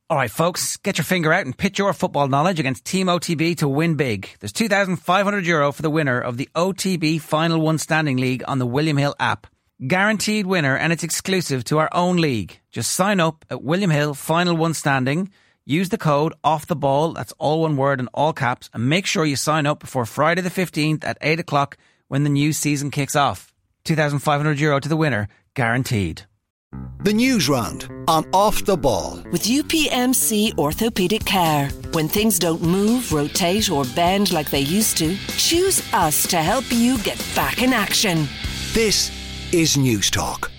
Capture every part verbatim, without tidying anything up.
Alright folks, get your finger out and pitch your football knowledge against Team O T B to win big. There's two thousand five hundred euro for the winner of the O T B Final One Standing League on the William Hill app. Guaranteed winner, and it's exclusive to our own league. Just sign up at William Hill Final One Standing, use the code OFFTHEBALL, that's all one word in all caps, and make sure you sign up before Friday the fifteenth at eight o'clock when the new season kicks off. two thousand five hundred euro to the winner, guaranteed. The News Round on Off the Ball. With U P M C Orthopaedic Care. When things don't move, rotate or bend like they used to, choose us to help you get back in action. This is News Talk.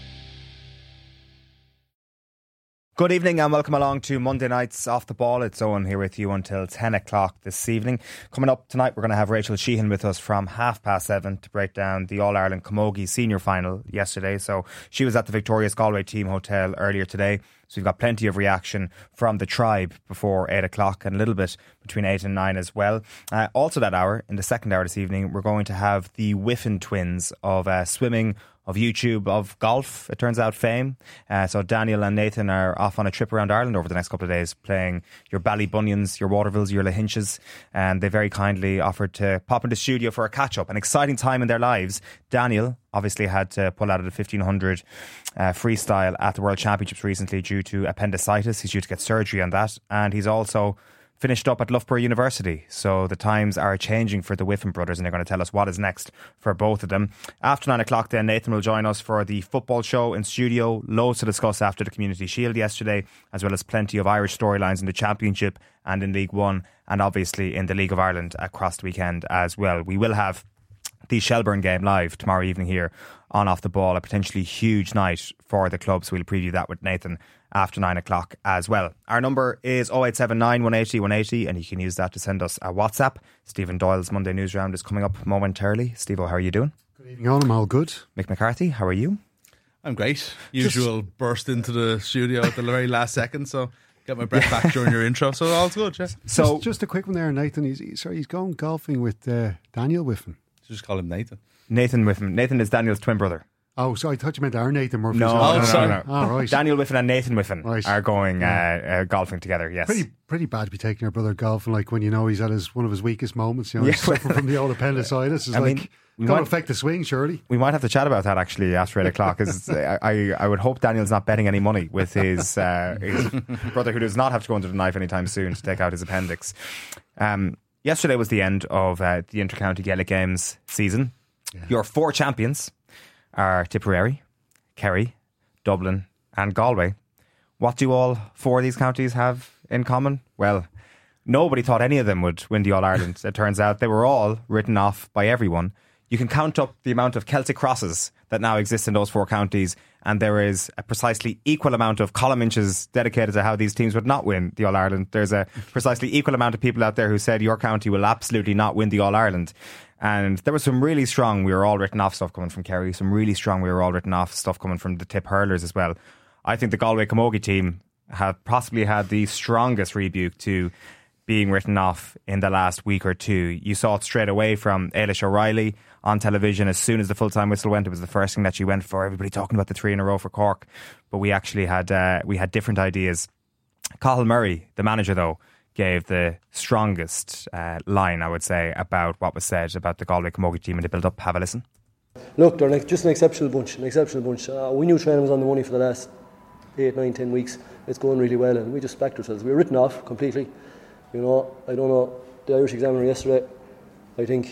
Good evening and welcome along to Monday night's Off the Ball. It's Owen here with you until ten o'clock this evening. Coming up tonight, we're going to have Rachel Sheehan with us from half past seven to break down the All-Ireland Camogie Senior Final yesterday. So she was at the Victorious Galway Team Hotel earlier today. So we've got plenty of reaction from the tribe before eight o'clock and a little bit between eight and nine as well. Uh, also that hour, in the second hour this evening, we're going to have the Whiffen twins of uh, swimming, of YouTube, of golf, it turns out, fame. Uh, so Daniel and Nathan are off on a trip around Ireland over the next couple of days, playing your Ballybunions, your Watervilles, your Lahinches. And they very kindly offered to pop into studio for a catch-up. An exciting time in their lives. Daniel obviously had to pull out of the fifteen hundred uh, freestyle at the World Championships recently due to appendicitis. He's due to get surgery on that. And he's also finished up at Loughborough University. So the times are changing for the Whiffen brothers, and they're going to tell us what is next for both of them. After nine o'clock then, Nathan will join us for the football show in studio. Loads to discuss after the Community Shield yesterday, as well as plenty of Irish storylines in the Championship and in League One, and obviously in the League of Ireland across the weekend as well. We will have the Shelbourne game live tomorrow evening here on Off the Ball, a potentially huge night for the club, so we'll preview that with Nathan after nine o'clock as well. Our number is oh eight seven nine, one eight oh, one eight oh, and you can use that to send us a WhatsApp. Stephen Doyle's Monday News Round is coming up momentarily. Steve-O, how are you doing? Good evening, on. I'm all good. Mick McCarthy, how are you? I'm great. Usual Just... burst into the studio at the very last second, so get my breath back during your intro, so all's good. Yeah. So just, just a quick one there, Nathan. He's, he's, sorry, he's going golfing with uh, Daniel Whiffen. Just call him Nathan. Nathan Whiffen. Nathan is Daniel's twin brother. Oh, so I thought you meant our Nathan Murphy. No, oh, no, no, sorry. no, no. Oh, right. Daniel Whiffen and Nathan Whiffen right. are going yeah. uh, uh, golfing together, yes. Pretty pretty bad to be taking your brother golfing, like when you know he's at his one of his weakest moments, you know, yeah. he's suffering from the old appendicitis. It's I like, mean, going to affect the swing, surely. We might have to chat about that actually after eight o'clock, because I, I would hope Daniel's not betting any money with his, uh, his brother, who does not have to go under the knife anytime soon to take out his appendix. Um, yesterday was the end of uh, the Inter-County Gaelic Games season. Yeah. Your four champions are Tipperary, Kerry, Dublin and Galway. What do all four of these counties have in common? Well, nobody thought any of them would win the All-Ireland. It turns out they were all written off by everyone. You can count up the amount of Celtic crosses that now exist in those four counties, and there is a precisely equal amount of column inches dedicated to how these teams would not win the All-Ireland. There's a precisely equal amount of people out there who said your county will absolutely not win the All-Ireland. And there was some really strong, we were all written off stuff coming from Kerry, some really strong, we were all written off stuff coming from the Tip hurlers as well. I think the Galway Camogie team have possibly had the strongest rebuke to being written off in the last week or two. You saw it straight away from Ailish O'Reilly on television. As soon as the full-time whistle went, it was the first thing that she went for. Everybody talking about the three in a row for Cork. But we actually had uh, we had different ideas. Cathal Murray, the manager though, gave the strongest uh, line, I would say, about what was said about the Galway Camogie team and the build-up. Have a listen. Look, they're like just an exceptional bunch, an exceptional bunch. Uh, we knew training was on the money for the last eight, nine, ten weeks. It's going really well, and we just backed ourselves. We were written off completely. You know, I don't know, the Irish Examiner yesterday, I think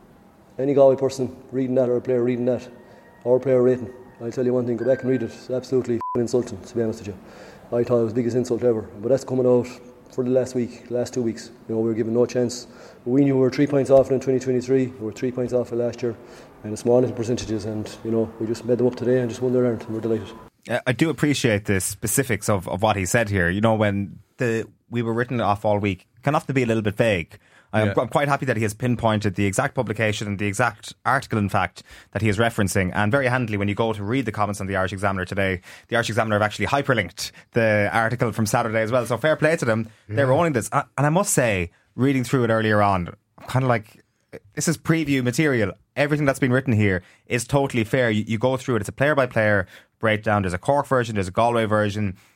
any Galway person reading that, or a player reading that, or a player rating, I'll tell you one thing, go back and read it. It's absolutely insulting, to be honest with you. I thought it was the biggest insult ever, but that's coming out for the last week, last two weeks. You know, we were given no chance. We knew we were three points off in twenty twenty-three. We were three points off for last year, and a small little percentages. And you know, we just made them up today and just won their round, and we're delighted. Uh, I do appreciate the specifics of, of what he said here. You know, when the we were written off all week, can often be a little bit vague. I'm, yeah. I'm quite happy that he has pinpointed the exact publication and the exact article, in fact, that he is referencing. And very handily, when you go to read the comments on the Irish Examiner today, the Irish Examiner have actually hyperlinked the article from Saturday as well. So fair play to them. Yeah. They were owning this. And I must say, reading through it earlier on, I'm kind of like, this is preview material. Everything that's been written here is totally fair. You, you go through it. It's a player-by-player breakdown. There's a Cork version. There's a Galway version.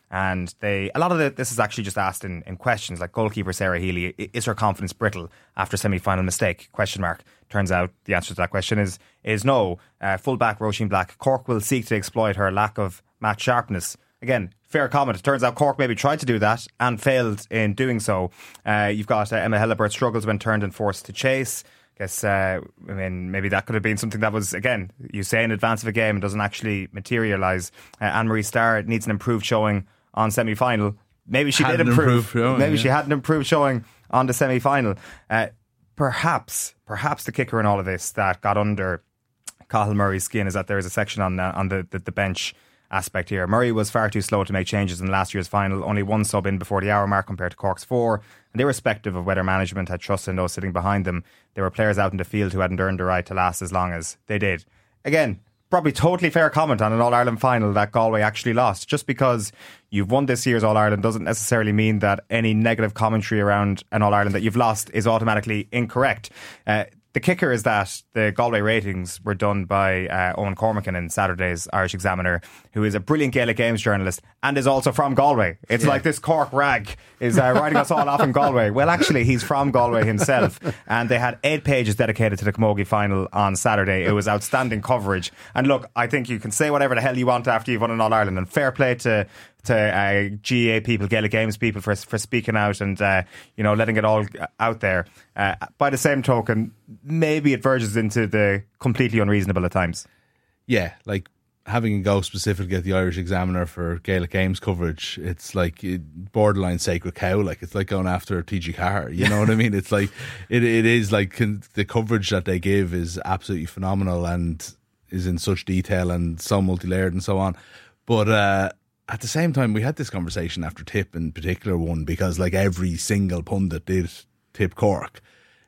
And they, a lot of the, this is actually just asked in, in questions, like goalkeeper Sarah Healy, is her confidence brittle after semi-final mistake? Question mark. Turns out the answer to that question is is no. Uh, fullback Roisin Black, Cork will seek to exploit her lack of match sharpness. Again, fair comment. It turns out Cork maybe tried to do that and failed in doing so. Uh, you've got uh, Emma Hillibert struggles when turned and forced to chase. Guess, uh, I mean, maybe that could have been something that was, again, you say in advance of a game and doesn't actually materialise. Uh, Anne-Marie Starr needs an improved showing on semi-final. Maybe she hadn't did improve. Showing, maybe yeah. she had an improved showing on the semi-final. Uh, perhaps, perhaps the kicker in all of this that got under Cathal Murray's skin is that there is a section on uh, on the, the, the bench aspect here. Murray was far too slow to make changes in last year's final. Only one sub in before the hour mark compared to Cork's four. And irrespective of whether management had trust in those sitting behind them, there were players out in the field who hadn't earned the right to last as long as they did. Again, probably totally fair comment on an All-Ireland final that Galway actually lost. Just because you've won this year's All-Ireland doesn't necessarily mean that any negative commentary around an All-Ireland that you've lost is automatically incorrect. Uh, The kicker is that the Galway ratings were done by uh, Owen Cormacan in Saturday's Irish Examiner, who is a brilliant Gaelic Games journalist and is also from Galway. It's yeah. like this Cork rag is uh, writing us all off in Galway. Well, actually, he's from Galway himself. And they had eight pages dedicated to the Camogie final on Saturday. It was outstanding coverage. And look, I think you can say whatever the hell you want after you've won an All-Ireland. And fair play to to uh, G A A people, Gaelic Games people, for for speaking out and uh, you know, letting it all out there. Uh, by the same token, maybe it verges into the completely unreasonable at times. Yeah, like having a go specifically at the Irish Examiner for Gaelic Games coverage, it's like borderline sacred cow. Like it's like going after T G Carr. You know what I mean? It's like it it is like the coverage that they give is absolutely phenomenal and is in such detail and so multi-layered and so on. But uh, at the same time, we had this conversation after Tip in particular one, because like every single pundit did tip Cork.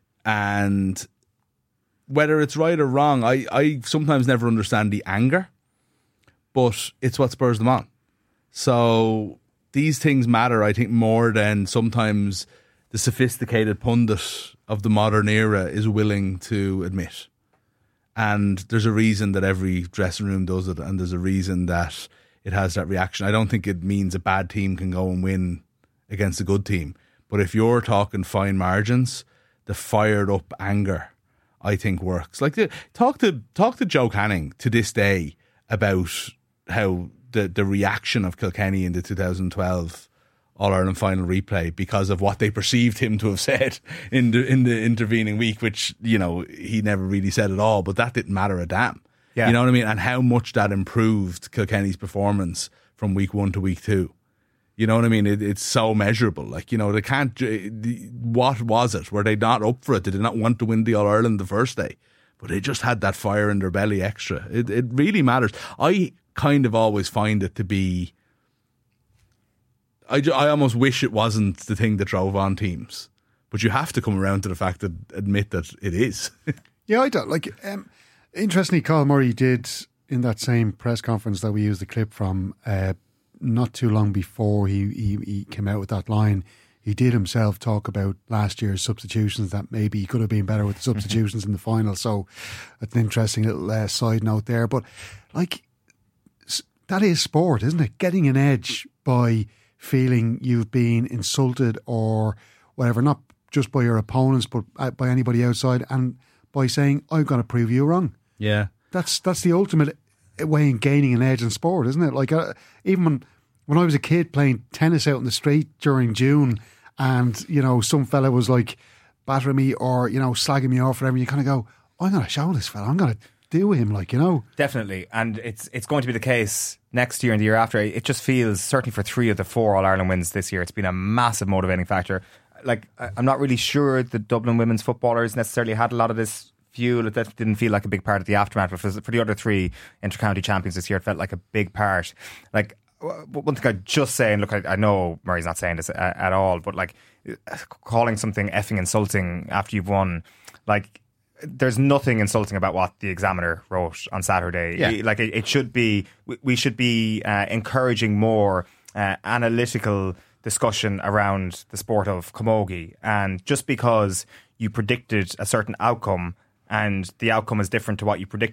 And whether it's right or wrong, I, I sometimes never understand the anger, but it's what spurs them on. So these things matter, I think, more than sometimes the sophisticated pundit of the modern era is willing to admit. And there's a reason that every dressing room does it, and there's a reason that it has that reaction. I don't think it means a bad team can go and win against a good team. But if you're talking fine margins, the fired up anger, I think, works. Like the, talk to talk to Joe Canning to this day about how the, the reaction of Kilkenny in the two thousand twelve All-Ireland final replay, because of what they perceived him to have said in the in the intervening week, which, you know, he never really said at all, but that didn't matter a damn. Yeah. You know what I mean? And how much that improved Kilkenny's performance from week one to week two. You know what I mean? It, it's so measurable. Like, you know, they can't. What was it? Were they not up for it? Did they not want to win the All Ireland the first day? But they just had that fire in their belly extra. It it really matters. I kind of always find it to be. I, I almost wish it wasn't the thing that drove on teams, but you have to come around to the fact that admit that it is. Yeah, I don't like. Um, interestingly, Cathal Murray did in that same press conference that we used the clip from. Uh, Not too long before he, he, he came out with that line, he did himself talk about last year's substitutions, that maybe he could have been better with the substitutions in the final. So that's an interesting little uh, side note there. But like, that is sport, isn't it? Getting an edge by feeling you've been insulted or whatever, not just by your opponents, but by anybody outside, and by saying, I've got to prove you wrong. Yeah. That's that's the ultimate way in gaining an edge in sport, isn't it? Like uh, even when, when I was a kid playing tennis out in the street during June, and you know, some fella was like battering me or, you know, slagging me off or whatever, you kind of go, oh, I'm going to show this fella, I'm going to deal with him, like, you know. Definitely, and it's it's going to be the case next year and the year after. It just feels, certainly for three of the four All-Ireland wins this year, it's been a massive motivating factor. Like, I'm not really sure the Dublin women's footballers necessarily had a lot of this fuel. It didn't feel like a big part of the aftermath, but for, for the other three inter-county champions this year, it felt like a big part. Like, one thing I'd just say, and look, I, I know Murray's not saying this at, at all, but like, calling something effing insulting after you've won, like, there's nothing insulting about what the Examiner wrote on Saturday. Yeah. Like, it, it should be, we should be uh, encouraging more uh, analytical discussion around the sport of camogie. And just because you predicted a certain outcome and the outcome is different to what you predicted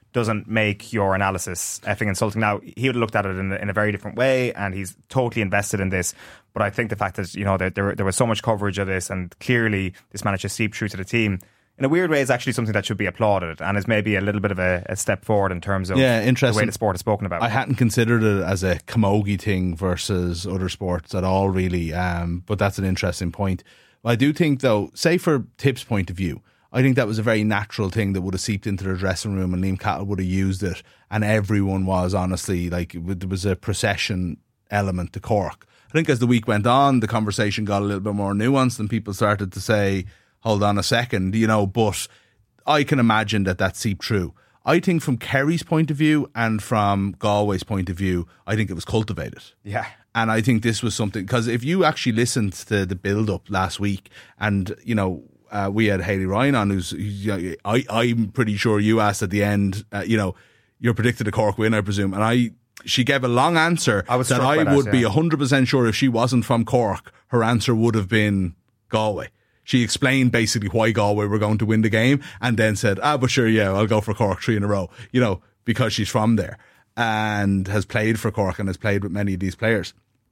doesn't make your analysis effing insulting. Now, he would have looked at it in a, in a very different way, and he's totally invested in this. But I think the fact that, you know, there, there, there was so much coverage of this, and clearly this managed to seep through to the team, in a weird way, is actually something that should be applauded, and is maybe a little bit of a, a step forward in terms of yeah, interesting. the way the sport is spoken about. I hadn't considered it as a camogie thing versus other sports at all, really, um, but that's an interesting point. I do think, though, say for Tip's point of view, I think that was a very natural thing that would have seeped into their dressing room, and Liam Cahill would have used it, and everyone was honestly, like, there was a procession element to Cork. I think as the week went on, the conversation got a little bit more nuanced, and people started to say, hold on a second, you know, but I can imagine that that seeped through. I think from Kerry's point of view and from Galway's point of view, I think it was cultivated. Yeah. And I think this was something, because if you actually listened to the build-up last week, and, you know, uh, we had Hayley Ryan on, who's, you know, I, I'm pretty sure you asked at the end, uh, you know, you're predicted a Cork win, I presume, and I... she gave a long answer I was that I that, would yeah. be one hundred percent sure if she wasn't from Cork, her answer would have been Galway. She explained basically why Galway were going to win the game, and then said, ah, but sure, yeah, I'll go for Cork three in a row, you know, because she's from there and has played for Cork and has played with many of these players.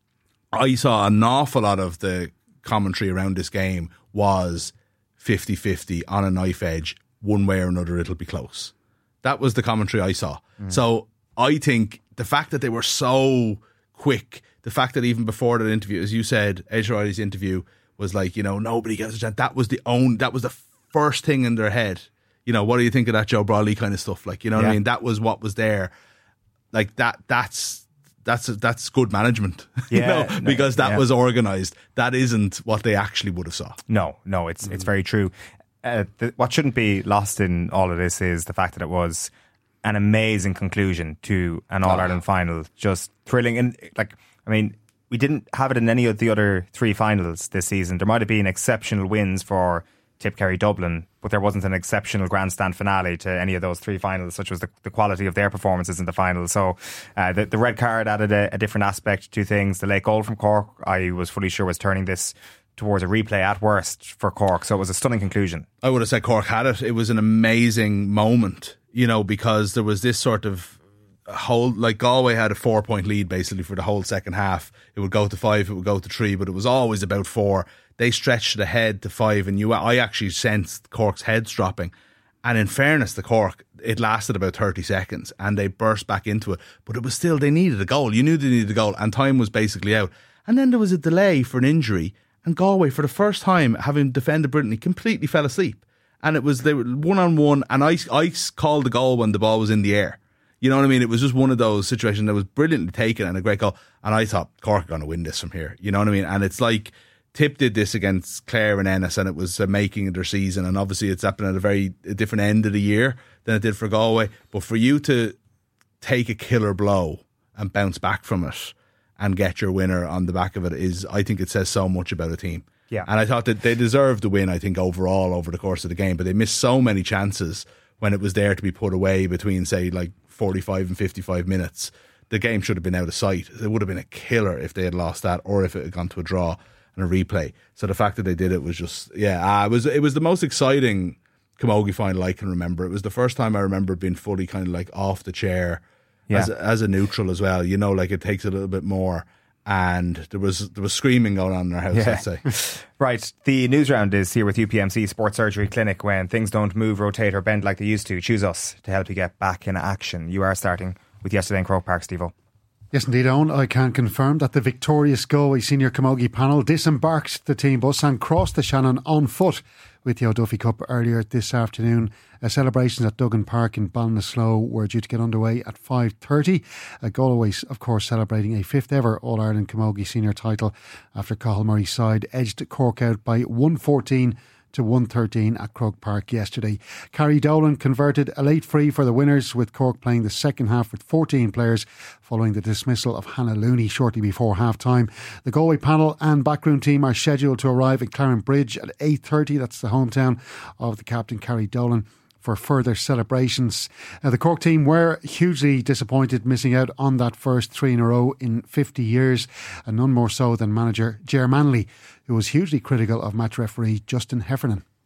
I saw an awful lot of the commentary around this game was fifty-fifty on a knife edge, one way or another it'll be close. That was the commentary I saw. Mm. So I think the fact that they were so quick, the fact that even before that interview, as you said, Aisha Riley's interview was like, you know, nobody gets a chance. That was the own, that was the first thing in their head. You know, what do you think of that Joe Brawley kind of stuff? Like, you know what yeah. I mean? That was what was there. Like that, that's, that's, that's good management, yeah, you know, no, because that yeah. was organised. That isn't what they actually would have saw. No, no, it's, mm. it's very true. Uh, the, what shouldn't be lost in all of this is the fact that it was an amazing conclusion to an All-Ireland oh. final. Just thrilling. And like, I mean, we didn't have it in any of the other three finals this season. There might have been exceptional wins for Tip Kerry Dublin, but there wasn't an exceptional grandstand finale to any of those three finals, such was the, the quality of their performances in the final. So uh, the, the red card added a, a different aspect to things. The late goal from Cork, I was fully sure was turning this towards a replay at worst for Cork. So it was a stunning conclusion. I would have said Cork had it. It was an amazing moment, you know, because there was this sort of whole, like Galway had a four point lead basically for the whole second half. It would go to five, it would go to three, but it was always about four. They stretched it ahead to five, and you, I actually sensed Cork's heads dropping. And in fairness to Cork, it lasted about thirty seconds and they burst back into it. But it was still, they needed a goal. You knew they needed a goal, and time was basically out. And then there was a delay for an injury, and Galway, for the first time, having defended Brittany, completely fell asleep. And it was, they were one on one, and I, I called the goal when the ball was in the air. You know what I mean? It was just one of those situations that was brilliantly taken and a great goal. And I thought, Cork are going to win this from here. You know what I mean? And it's like, Tip did this against Clare and Ennis, and it was a making of their season. And obviously it's happened at a very a different end of the year than it did for Galway. But for you to take a killer blow and bounce back from it and get your winner on the back of it is, I think it says so much about a team. Yeah. And I thought that they deserved the win, I think, overall over the course of the game. But they missed so many chances when it was there to be put away between, say, like forty-five and fifty-five minutes. The game should have been out of sight. It would have been a killer if they had lost that, or if it had gone to a draw and a replay. So the fact that they did it was just, yeah, uh, it was it was the most exciting camogie final I can remember. It was the first time I remember being fully kind of like off the chair yeah. as, as a neutral as well. You know, like it takes a little bit more. And there was there was screaming going on in our house, yeah. I'd say. Right, the news round is here with U P M C Sports Surgery Clinic. When things don't move, rotate or bend like they used to, choose us to help you get back in action. You are starting with yesterday in Croke Park, Steve-O. Yes, indeed, Owen. I can confirm that the victorious Galway senior camogie panel disembarked the team bus and crossed the Shannon on foot with the O'Duffy Cup earlier this afternoon. Uh, celebrations at Duggan Park in Ballinasloe were due to get underway at five thirty. Uh, Galway, of course, celebrating a fifth ever All-Ireland camogie senior title after Cathal Murray's side edged Cork out by one fourteen to one thirteen at Croke Park yesterday. Carrie Dolan converted a late free for the winners, with Cork playing the second half with fourteen players following the dismissal of Hannah Looney shortly before half time. The Galway panel and backroom team are scheduled to arrive at Claren Bridge at eight thirty. That's the hometown of the captain, Carrie Dolan, for further celebrations. Uh, the Cork team were hugely disappointed, missing out on that first three in a row in fifty years, and none more so than manager Ger Manley, who was hugely critical of match referee Justin Heffernan.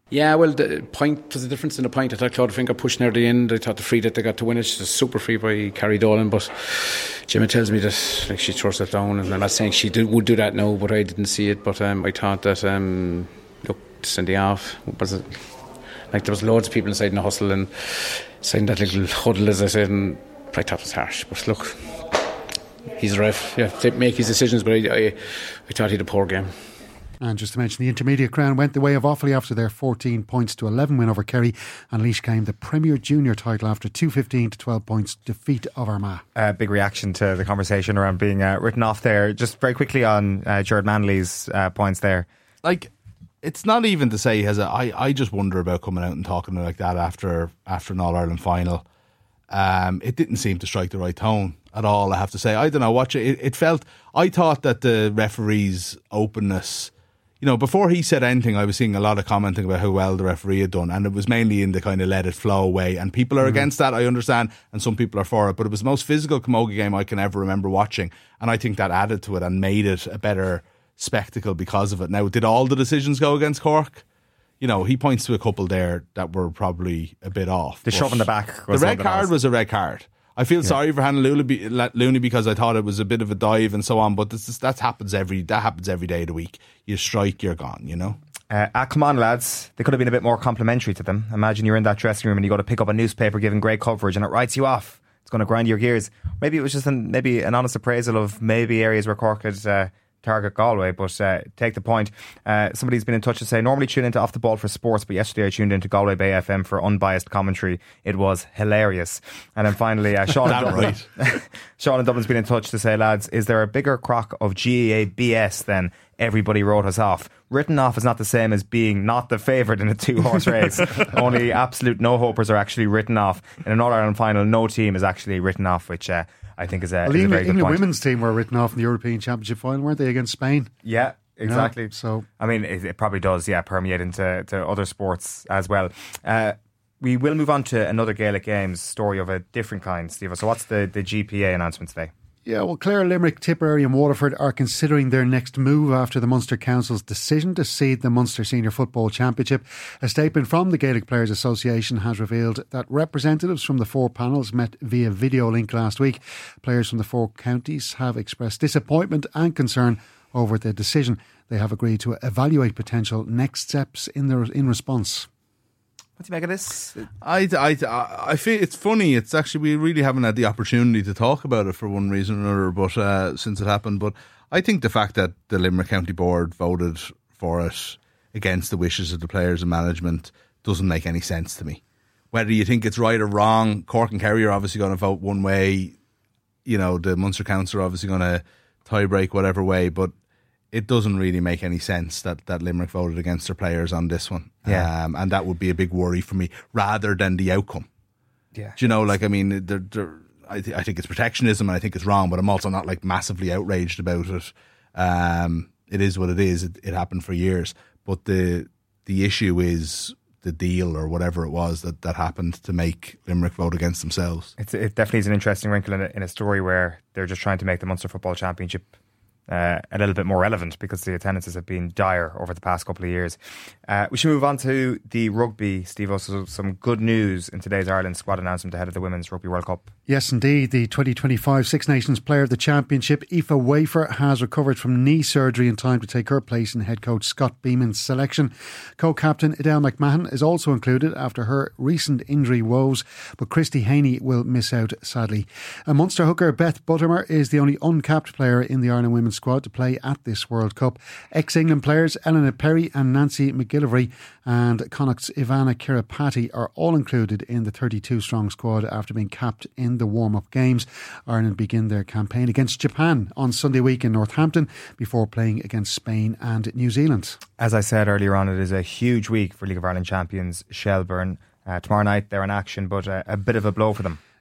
Yeah, well, the point, there's a difference in the point. I thought Claudia Finger pushed near the end. I thought the free that they got to win it, it's a super free by Carrie Dolan, but Gemma tells me that like she throws it down, and I'm not saying she did, would do that now, but I didn't see it. But um, I thought that, um, look, to send the off, was it, like there was loads of people inside in the hustle and inside in that little huddle, as I said, and I thought it was harsh. But look, he's a ref, yeah, to make his decisions, but I, I, I thought he had a poor game. And just to mention, the intermediate crown went the way of Offaly after their fourteen points to eleven win over Kerry, and Laois claimed the Premier Junior title after two fifteen to twelve points defeat of Armagh. Uh, big reaction to the conversation around being uh, written off there. Just very quickly on uh, Jared Manley's uh, points there. Like, it's not even to say, has a, I, I just wonder about coming out and talking like that after after an All-Ireland final. Um, it didn't seem to strike the right tone at all, I have to say. I don't know, watch it, it, it felt, I thought that the referee's openness, you know, before he said anything, I was seeing a lot of commenting about how well the referee had done, and it was mainly in the kind of let it flow way, and people are mm-hmm. against that, I understand, and some people are for it, but it was the most physical camogie game I can ever remember watching, and I think that added to it and made it a better spectacle because of it. Now, did all the decisions go against Cork? You know, he points to a couple there that were probably a bit off. The shove in the back was the red card else. was a red card. I feel yeah. sorry for Hannah Looney because I thought it was a bit of a dive and so on, but this is, that happens every that happens every day of the week. You strike, you're gone, you know. Uh, ah, come on, lads. They could have been a bit more complimentary to them. Imagine you're in that dressing room and you go to pick up a newspaper giving great coverage and it writes you off. It's going to grind your gears. Maybe it was just an, maybe an honest appraisal of maybe areas where Cork had uh, target Galway, but uh, take the point. Uh, somebody's been in touch to say, normally tune into Off the Ball for sports, but yesterday I tuned into Galway Bay F M for unbiased commentary. It was hilarious. And then finally, uh, Sean, in Dublin, right. Sean in Dublin's been in touch to say, lads, is there a bigger crock of G A A B S than everybody wrote us off? Written off is not the same as being not the favourite in a two-horse race. Only absolute no-hopers are actually written off. In an All-Ireland final, no team is actually written off, which... Uh, I think is a, well, is a England, very good England point. women's team were written off in the European Championship final, weren't they, against Spain? Yeah, exactly. You know, so I mean, it, it probably does, yeah, permeate into to other sports as well. Uh, we will move on to another Gaelic Games story of a different kind, Steve. So what's the, the G P A announcement today? Yeah, well, Clare, Limerick, Tipperary and Waterford are considering their next move after the Munster Council's decision to cede the Munster Senior Football Championship. A statement from the Gaelic Players Association has revealed that representatives from the four panels met via video link last week. Players from the four counties have expressed disappointment and concern over the decision. They have agreed to evaluate potential next steps in their in response. What do you make of this? I, I, I feel it's funny. It's actually, we really haven't had the opportunity to talk about it for one reason or another, but uh, since it happened. But I think the fact that the Limerick County Board voted for it against the wishes of the players and management doesn't make any sense to me. Whether you think it's right or wrong, Cork and Kerry are obviously going to vote one way. You know, the Munster Council are obviously going to tie break whatever way, but it doesn't really make any sense that, that Limerick voted against their players on this one. Yeah. Um, and that would be a big worry for me rather than the outcome. Yeah. Do you know, like, I mean, they're, they're, I, th- I think it's protectionism and I think it's wrong, but I'm also not like massively outraged about it. Um, it is what it is. It, it happened for years. But the the issue is the deal or whatever it was that, that happened to make Limerick vote against themselves. It's, it definitely is an interesting wrinkle in a, in a story where they're just trying to make the Munster Football Championship Uh, a little bit more relevant because the attendances have been dire over the past couple of years. Uh, we should move on to the rugby, Steve. Also, some good news in today's Ireland squad announcement ahead of the Women's Rugby World Cup. Yes, indeed. The twenty twenty-five Six Nations Player of the Championship, Aoife Wafer, has recovered from knee surgery in time to take her place in head coach Scott Beeman's selection. Co-captain Adele McMahon is also included after her recent injury woes, but Christy Haney will miss out, sadly. A Munster hooker, Beth Buttermer, is the only uncapped player in the Ireland Women's squad to play at this World Cup. Ex-England players Eleanor Perry and Nancy McGillivray and Connacht's Ivana Kiripati are all included in the thirty-two strong squad after being capped in the warm-up games. Ireland begin their campaign against Japan on Sunday week in Northampton before playing against Spain and New Zealand. As I said earlier on, it is a huge week for League of Ireland champions Shelbourne. Uh, tomorrow night they're in action, but uh, a bit of a blow for them.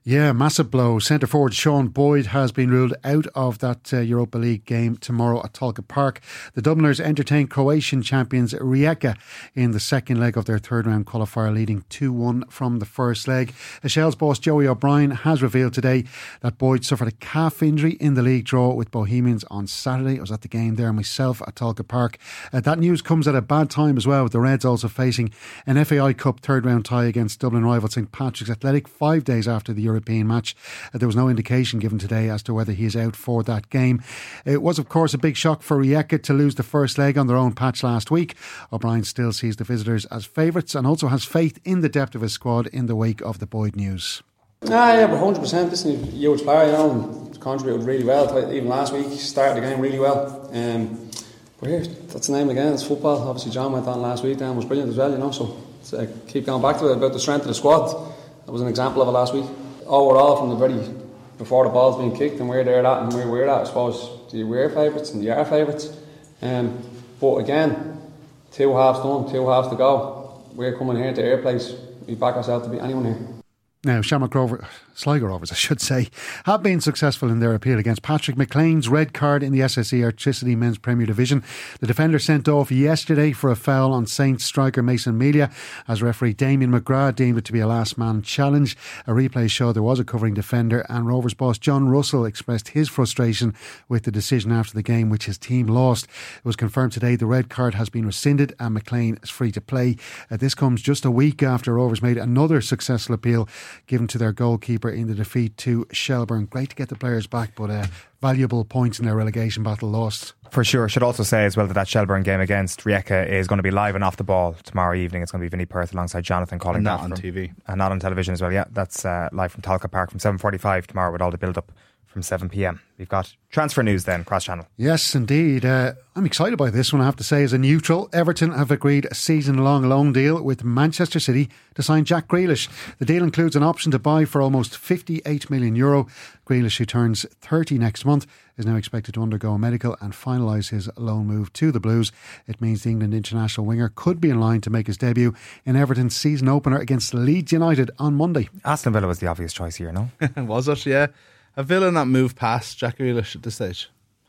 Yeah, massive blow. Centre forward Sean Boyd has been ruled out of that uh, Europa League game tomorrow at Talca Park. The Dubliners entertain Croatian champions Rijeka in the second leg of their third round qualifier, leading two one from the first leg. Shell's boss Joey O'Brien has revealed today that Boyd suffered a calf injury in the league draw with Bohemians on Saturday. I was at the game there myself at Talca Park. Uh, that news comes at a bad time as well, with the Reds also facing an F A I Cup third round tie against Dublin rival St Patrick's Athletic five days after the European European match. Uh, there was no indication given today as to whether he is out for that game. It was of course a big shock for Rijeka to lose the first leg on their own patch last week. O'Brien still sees the visitors as favourites and also has faith in the depth of his squad in the wake of the Boyd news. Ah, yeah, but one hundred percent. This is a huge player, you know, and contributed really well. Even last week, started the game really well. Um, but here, that's the name again. It's football. Obviously, John went on last week and was brilliant as well, you know. So, so uh, keep going back to it about the strength of the squad. That was an example of it last week. Overall, from the very before the ball's being kicked and where they're at and where we're at, I suppose the we're favourites and the are favourites. Um, but again, two halves done, two halves to go. We're coming here to our place. We back ourselves to beat anyone here. Now, Shamrock Rovers, Sligo Rovers, I should say, have been successful in their appeal against Patrick McLean's red card in the S S E Electricity Men's Premier Division. The defender sent off yesterday for a foul on Saints striker Mason Melia, as referee Damien McGrath deemed it to be a last man challenge. A replay showed there was a covering defender, and Rovers boss John Russell expressed his frustration with the decision after the game, which his team lost. It was confirmed today the red card has been rescinded and McLean is free to play. Uh, this comes just a week after Rovers made another successful appeal given to their goalkeeper in the defeat to Shelbourne. Great to get the players back, but uh, valuable points in their relegation battle lost. For sure. Should also say as well that that Shelbourne game against Rijeka is going to be live and off the ball tomorrow evening. It's going to be Vinnie Perth alongside Jonathan calling not that on from, T V and not on television as well. Yeah, that's uh, live from Talca Park from seven forty-five tomorrow with all the build up from seven p.m. We've got transfer news then, cross channel. Yes, indeed. Uh, I'm excited by this one, I have to say. As a neutral, Everton have agreed a season-long loan deal with Manchester City to sign Jack Grealish. The deal includes an option to buy for almost fifty-eight million euro. Grealish, who turns thirty next month, is now expected to undergo a medical and finalise his loan move to the Blues. It means the England international winger could be in line to make his debut in Everton's season opener against Leeds United on Monday. Aston Villa was the obvious choice here, no? Was it? Yeah. Have Villa not moved past Jack Grealish at this stage?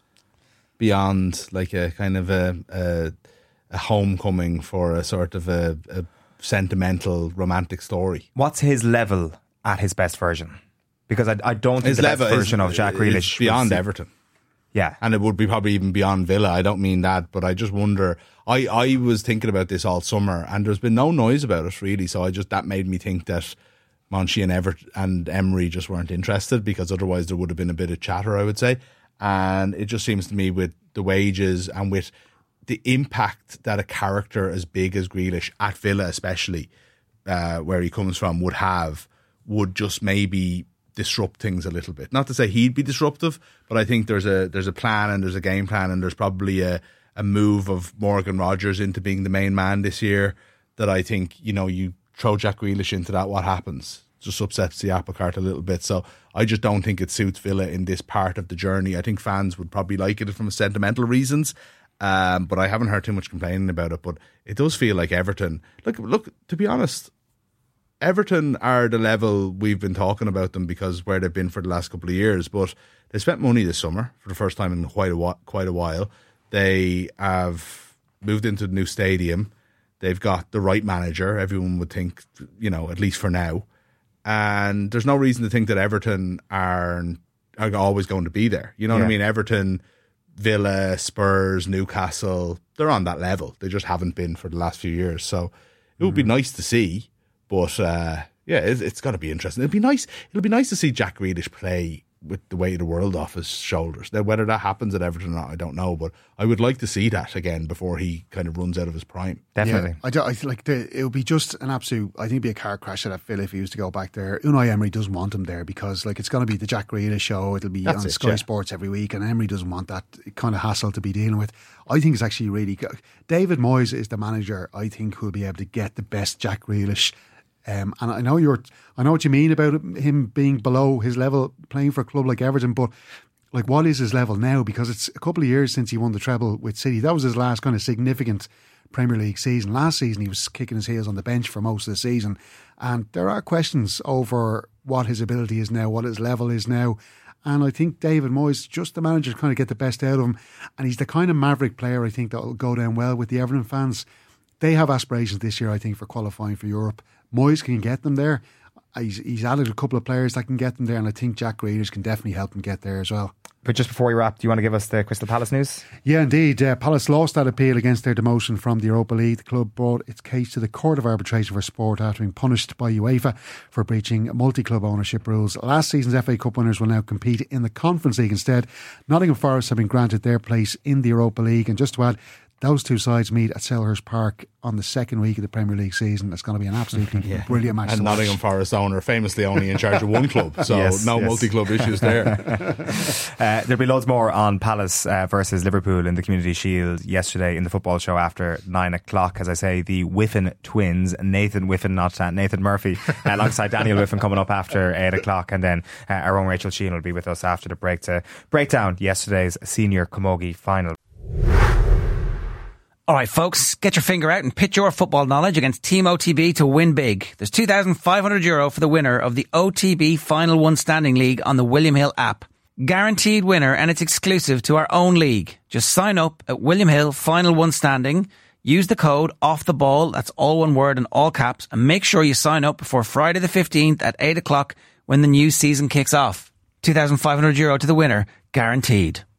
Beyond like a kind of a a, a homecoming for a sort of a, a sentimental romantic story. What's his level at his best version? Because I, I don't think his the level best version is, of Jack Grealish is beyond was, Everton. Yeah. And it would be probably even beyond Villa. I don't mean that, but I just wonder. I, I was thinking about this all summer and there's been no noise about it really, so I just that made me think that Monchi and Everett and Emery just weren't interested, because otherwise there would have been a bit of chatter, I would say. And it just seems to me, with the wages and with the impact that a character as big as Grealish at Villa, especially uh, where he comes from, would have, would just maybe disrupt things a little bit. Not to say he'd be disruptive, but I think there's a there's a plan and there's a game plan, and there's probably a, a move of Morgan Rogers into being the main man this year that I think, you know, you throw Jack Grealish into that, what happens? Just upsets the apple cart a little bit. So I just don't think it suits Villa in this part of the journey. I think fans would probably like it from sentimental reasons, um, but I haven't heard too much complaining about it. But it does feel like Everton, look, look, to be honest, Everton are the level we've been talking about them because where they've been for the last couple of years. But they spent money this summer for the first time in quite a quite a while. They have moved into the new stadium. They've got the right manager, everyone would think, you know, at least for now. And there's no reason to think that Everton are, are always going to be there. You know yeah. what I mean? Everton, Villa, Spurs, Newcastle, they're on that level. They just haven't been for the last few years. So it would mm. be nice to see. But uh, yeah, it's, it's got to be interesting. It'll be nice. It'll be nice to see Jack Grealish play with the weight of the world off his shoulders. Now, whether that happens at Everton or not, I don't know. But I would like to see that again before he kind of runs out of his prime. Definitely. Yeah, I, do, I feel like the, it would be just an absolute. I think it'd be a car crash at Phil if he was to go back there. Unai Emery doesn't want him there because, like, it's going to be the Jack Grealish show. It'll be That's on it, Sky yeah. Sports every week, and Emery doesn't want that kind of hassle to be dealing with. I think it's actually really good. David Moyes is the manager, I think, who'll be able to get the best Jack Grealish. Um, and I know you're, I know what you mean about him being below his level playing for a club like Everton, but like, what is his level now? Because it's a couple of years since he won the treble with City. That was his last kind of significant Premier League season. Last season he was kicking his heels on the bench for most of the season, and there are questions over what his ability is now, what his level is now. And I think David Moyes, just the manager to kind of get the best out of him. And he's the kind of maverick player I think that will go down well with the Everton fans. They have aspirations this year, I think, for qualifying for Europe. Moyes can get them there. He's, he's added a couple of players that can get them there, and I think Jack Grealish can definitely help them get there as well. But just before we wrap, do you want to give us the Crystal Palace news? Yeah, indeed. Uh, Palace lost that appeal against their demotion from the Europa League. The club brought its case to the Court of Arbitration for Sport after being punished by UEFA for breaching multi-club ownership rules. Last season's F A Cup winners will now compete in the Conference League instead. Nottingham Forest have been granted their place in the Europa League. And just to add, those two sides meet at Selhurst Park on the second week of the Premier League season. It's going to be an absolutely yeah. brilliant match. And to Nottingham watch. Forest owner famously only in charge of one club, so yes, no yes. multi-club issues there. uh, there'll be loads more on Palace uh, versus Liverpool in the Community Shield yesterday in the football show after nine o'clock. As I say, the Whiffen twins, Nathan Whiffen, not uh, Nathan Murphy, uh, alongside Daniel Whiffen coming up after eight o'clock, and then uh, our own Rachel Sheehan will be with us after the break to break down yesterday's senior camogie final. All right, folks, get your finger out and pit your football knowledge against Team O T B to win big. There's two thousand five hundred euro for the winner of the O T B Final One Standing League on the William Hill app. Guaranteed winner, and it's exclusive to our own league. Just sign up at William Hill Final One Standing. Use the code OFFTHEBALL, that's all one word in all caps, and make sure you sign up before Friday the fifteenth at eight o'clock when the new season kicks off. two thousand five hundred euro to the winner, guaranteed.